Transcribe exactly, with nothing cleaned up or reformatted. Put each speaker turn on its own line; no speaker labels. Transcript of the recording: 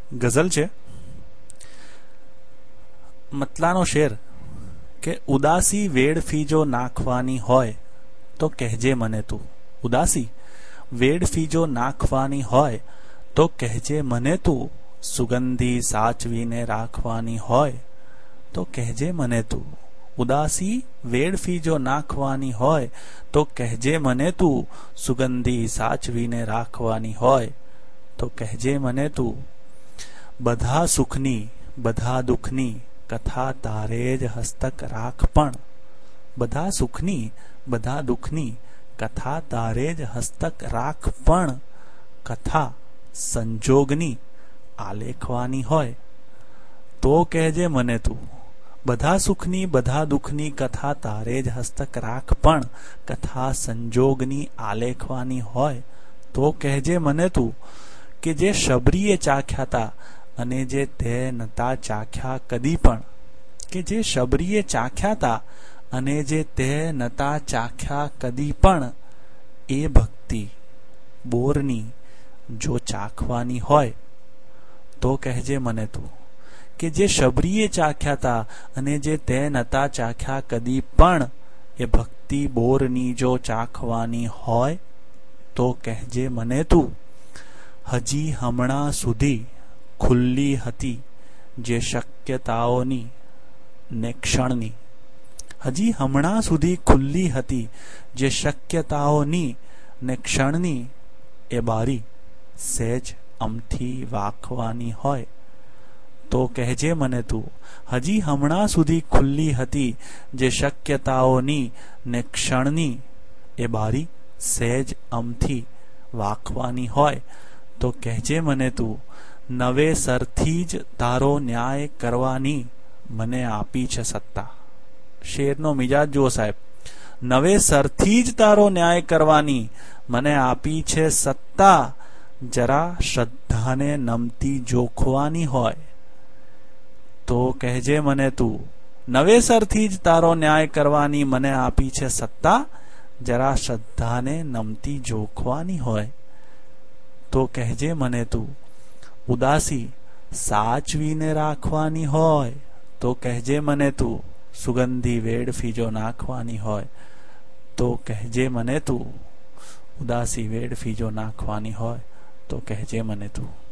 ગઝલ છે મતલાનો શેર કે ઉદાસી વેડફી જો નાખવાની હોય તો કહેજે મને તું. ઉદાસી વેડફી જો નાખવાની હોય તો કહેજે મને તું. સુગંધી સાચવીને રાખવાની હોય તો કહેજે મને તું. ઉદાસી વેડફી જો નાખવાની હોય તો કહેજે મને તું. સુગંધી સાચવીને રાખવાની હોય તો કહેજે મને તું. બધા સુખની બધા દુઃખની કથા તારે જ હસ્તક રાખ પણ. બધા સુખની બધા દુઃખની કથા તારે જ હસ્તક રાખ પણ. કથા સંજોગની આલેખવાની હોય તો કહેજે મને તું. બધા સુખની બધા દુઃખની કથા તારે જ હસ્તક રાખ પણ. કથા સંજોગની આલેખવાની હોય તો કહેજે મને તું. કે જે શબરીએ ચાખ્યા તા અને જે તે નતા ચાખ્યા કદી પણ. કે જે શબરીએ ચાખ્યા તા અને જે તે નતા ચાખ્યા કદી પણ. એ ભક્તિ બોરની જો ચાખવાની હોય તો કહેજે મને તું. કે જે શબરીએ ચાખ્યા તા અને જે તે નતા ચાખ્યા કદી પણ. એ ભક્તિ બોરની જો ચાખવાની હોય તો કહેજે મને તું. હજી હમણાં સુધી ખુલ્લી હતી જે શક્યતાઓની ને ક્ષણની. હજી હમણાં સુધી ખુલ્લી હતી જે શક્યતાઓની ને ક્ષણની. એ બારી સહેજ અમથી વાખવાની હોય તો કહેજે મને તું. હજી હમણાં સુધી ખુલ્લી હતી જે શક્યતાઓની ને ક્ષણની. એ બારી સહેજ અમથી વાખવાની હોય તો કહેજે મને તું. નવેસરથી જ તારો ન્યાય કરવાની મને આપી છે સત્તા. શેરનો મિજાજ જુઓ સાહેબ. નવેસરથી જ તારો ન્યાય કરવાની મને આપી છે સત્તા. જરા શ્રદ્ધાને નમતી જોખવાની હોય તો કહેજે મને તું. નવેસરથી જ તારો ન્યાય કરવાની મને આપી છે સત્તા. જરા શ્રદ્ધાને નમતી જોખવાની હોય તો કહેજે મને તું. ઉદાસી સાચવીને રાખવાની હોય તો કહેજે મને તું. સુગંધી વેડફી જો નાખવાની હોય તો કહેજે મને તું. ઉદાસી વેડફી જો નાખવાની હોય તો કહેજે મને તું.